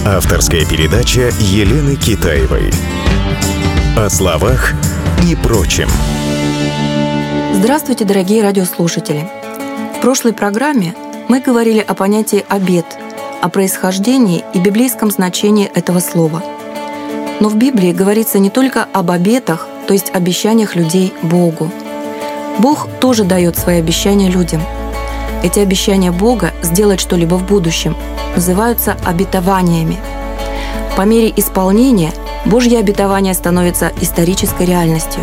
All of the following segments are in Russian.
Авторская передача Елены Китаевой. О словах и прочем. Здравствуйте, дорогие радиослушатели! В прошлой программе мы говорили о понятии «обет», о происхождении и библейском значении этого слова. Но в Библии говорится не только об обетах, то есть обещаниях людей Богу. Бог тоже дает свои обещания людям. Эти обещания Бога сделать что-либо в будущем называются обетованиями. По мере исполнения Божье обетование становится исторической реальностью.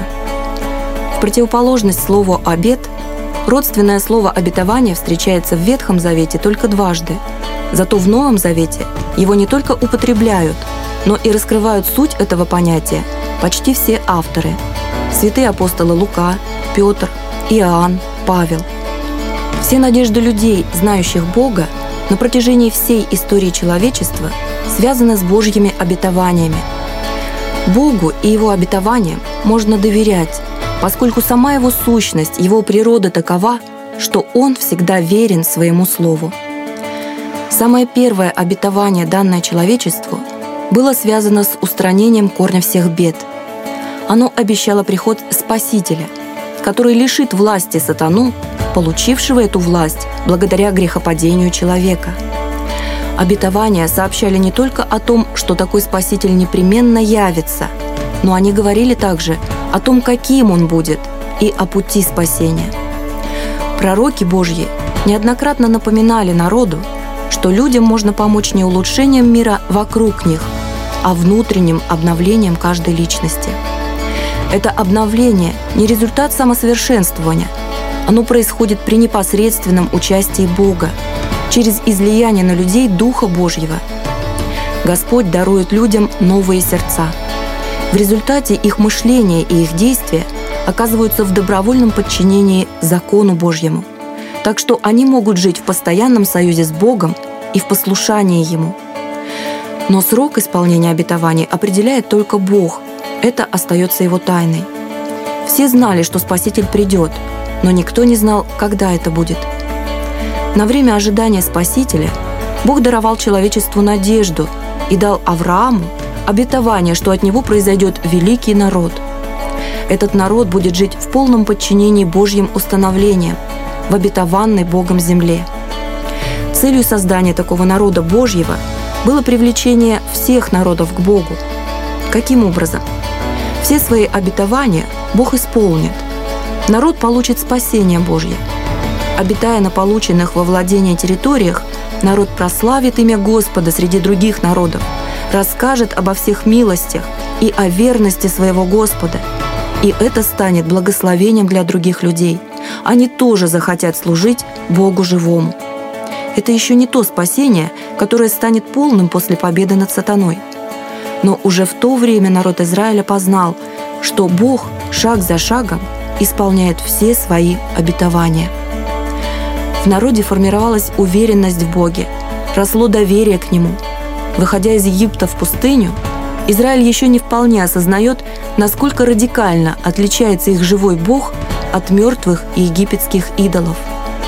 В противоположность слову «обет» родственное слово «обетование» встречается в Ветхом Завете только дважды. Зато в Новом Завете его не только употребляют, но и раскрывают суть этого понятия почти все авторы. Святые апостолы Лука, Петр, Иоанн, Павел. Все надежды людей, знающих Бога, на протяжении всей истории человечества связаны с Божьими обетованиями. Богу и Его обетованиям можно доверять, поскольку сама Его сущность, Его природа такова, что Он всегда верен своему Слову. Самое первое обетование, данное человечеству, было связано с устранением корня всех бед. Оно обещало приход Спасителя, который лишит власти сатану, получившего эту власть благодаря грехопадению человека. Обетования сообщали не только о том, что такой Спаситель непременно явится, но они говорили также о том, каким Он будет, и о пути спасения. Пророки Божьи неоднократно напоминали народу, что людям можно помочь не улучшением мира вокруг них, а внутренним обновлением каждой личности. Это обновление не результат самосовершенствования, оно происходит при непосредственном участии Бога, через излияние на людей Духа Божьего. Господь дарует людям новые сердца. В результате их мышления и их действия оказываются в добровольном подчинении закону Божьему, так что они могут жить в постоянном союзе с Богом и в послушании Ему. Но срок исполнения обетований определяет только Бог. Это остается Его тайной. Все знали, что Спаситель придет, но никто не знал, когда это будет. На время ожидания Спасителя Бог даровал человечеству надежду и дал Аврааму обетование, что от него произойдет великий народ. Этот народ будет жить в полном подчинении Божьим установлениям, в обетованной Богом земле. Целью создания такого народа Божьего было привлечение всех народов к Богу. Каким образом? Все свои обетования Бог исполнит. Народ получит спасение Божье. Обитая на полученных во владение территориях, народ прославит имя Господа среди других народов, расскажет обо всех милостях и о верности своего Господа. И это станет благословением для других людей. Они тоже захотят служить Богу живому. Это еще не то спасение, которое станет полным после победы над сатаной. Но уже в то время народ Израиля познал, что Бог шаг за шагом исполняет все свои обетования. В народе формировалась уверенность в Боге, росло доверие к Нему. Выходя из Египта в пустыню, Израиль еще не вполне осознает, насколько радикально отличается их живой Бог от мертвых египетских идолов.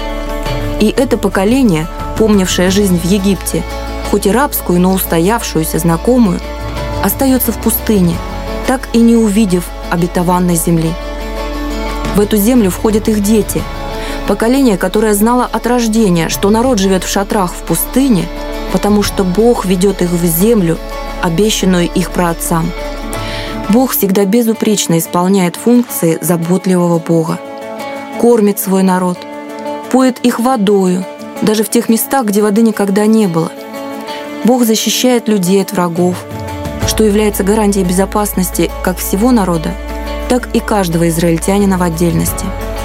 И это поколение, помнившее жизнь в Египте, хоть и рабскую, но устоявшуюся, знакомую, остается в пустыне, так и не увидев обетованной земли. В эту землю входят их дети, поколение, которое знало от рождения, что народ живет в шатрах в пустыне, потому что Бог ведет их в землю, обещанную их праотцам. Бог всегда безупречно исполняет функции заботливого Бога. Кормит свой народ, поет их водою, даже в тех местах, где воды никогда не было. Бог защищает людей от врагов, что является гарантией безопасности как всего народа, так и каждого израильтянина в отдельности.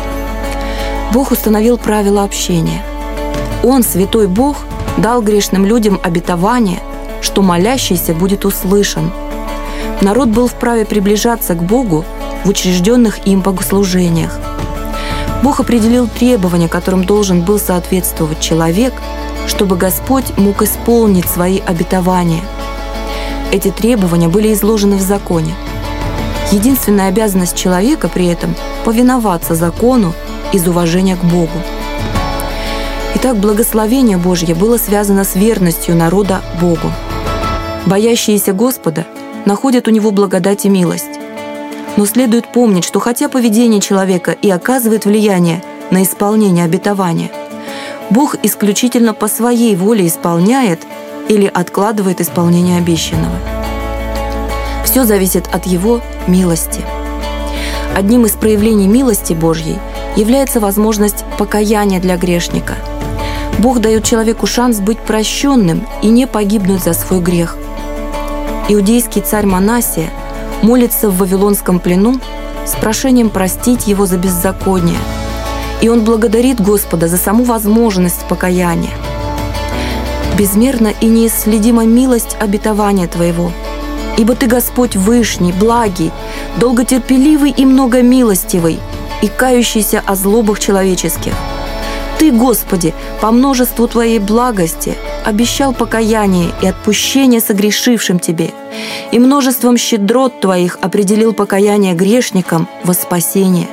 Бог установил правила общения. Он, святой Бог, дал грешным людям обетование, что молящийся будет услышан. Народ был вправе приближаться к Богу в учрежденных им богослужениях. Бог определил требования, которым должен был соответствовать человек, чтобы Господь мог исполнить свои обетования. Эти требования были изложены в законе. Единственная обязанность человека при этом – повиноваться закону из уважения к Богу. Итак, благословение Божье было связано с верностью народа Богу. Боящиеся Господа находят у Него благодать и милость. Но следует помнить, что хотя поведение человека и оказывает влияние на исполнение обетования, Бог исключительно по своей воле исполняет или откладывает исполнение обещанного. Все зависит от Его милости. Одним из проявлений милости Божьей является возможность покаяния для грешника. Бог дает человеку шанс быть прощенным и не погибнуть за свой грех. Иудейский царь Манассия молится в Вавилонском плену с прошением простить его за беззаконие, и он благодарит Господа за саму возможность покаяния. «Безмерна и неисследима милость обетования Твоего, ибо Ты, Господь, вышний, благий, долготерпеливый и многомилостивый, и кающийся о злобах человеческих. Ты, Господи, по множеству Твоей благости обещал покаяние и отпущение согрешившим Тебе, и множеством щедрот Твоих определил покаяние грешникам во спасение».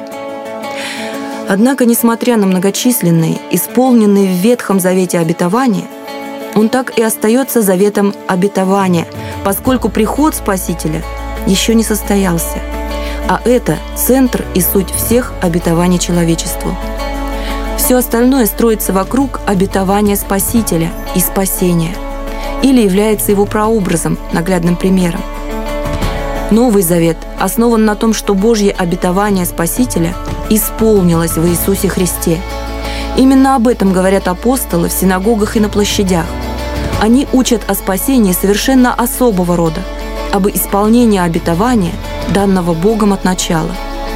Однако, несмотря на многочисленные, исполненные в Ветхом Завете обетования, он так и остается заветом обетования, поскольку приход Спасителя еще не состоялся, а это центр и суть всех обетований человечеству. Все остальное строится вокруг обетования Спасителя и спасения, или является его прообразом, наглядным примером. Новый Завет основан на том, что Божье обетование Спасителя исполнилось в Иисусе Христе. Именно об этом говорят апостолы в синагогах и на площадях. Они учат о спасении совершенно особого рода, об исполнении обетования, данного Богом от начала.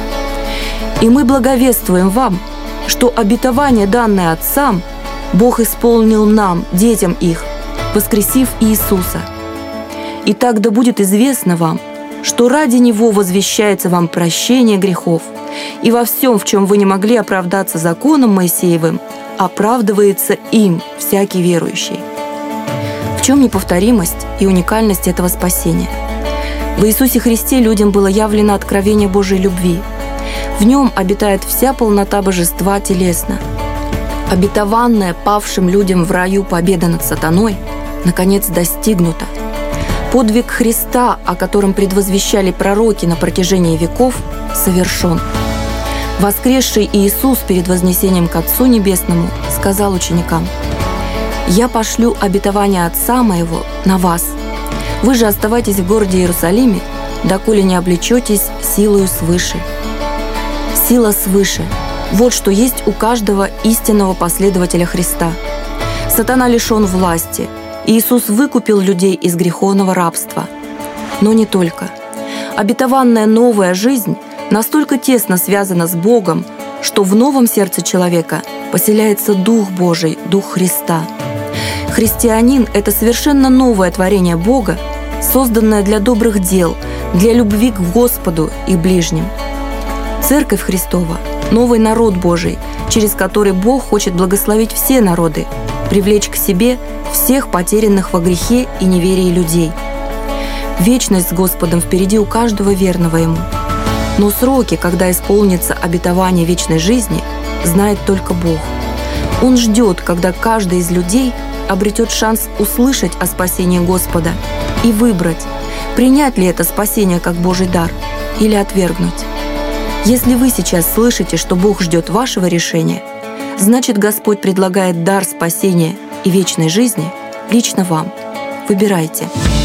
И мы благовествуем вам, что обетование, данное отцам, Бог исполнил нам, детям их, воскресив Иисуса. И так да будет известно вам, что ради Него возвещается вам прощение грехов, и во всем, в чем вы не могли оправдаться законом Моисеевым, оправдывается им всякий верующий. В чем неповторимость и уникальность этого спасения? В Иисусе Христе людям было явлено откровение Божьей любви. В Нем обитает вся полнота божества телесно. Обетованная павшим людям в раю победа над сатаной, наконец, достигнута. Подвиг Христа, о котором предвозвещали пророки на протяжении веков, совершен. Воскресший Иисус перед вознесением к Отцу Небесному сказал ученикам: «Я пошлю обетование Отца Моего на вас. Вы же оставайтесь в городе Иерусалиме, доколе не облечетесь силою свыше». Сила свыше – вот что есть у каждого истинного последователя Христа. Сатана лишен власти. Иисус выкупил людей из греховного рабства. Но не только. Обетованная новая жизнь настолько тесно связана с Богом, что в новом сердце человека поселяется Дух Божий, Дух Христа. Христианин – это совершенно новое творение Бога, созданное для добрых дел, для любви к Господу и ближним. Церковь Христова – новый народ Божий, через который Бог хочет благословить все народы, привлечь к себе всех потерянных во грехе и неверии людей. Вечность с Господом впереди у каждого верного Ему. Но сроки, когда исполнится обетование вечной жизни, знает только Бог. Он ждет, когда каждый из людей обретет шанс услышать о спасении Господа и выбрать, принять ли это спасение как Божий дар или отвергнуть. Если вы сейчас слышите, что Бог ждет вашего решения, значит, Господь предлагает дар спасения и вечной жизни лично вам. Выбирайте.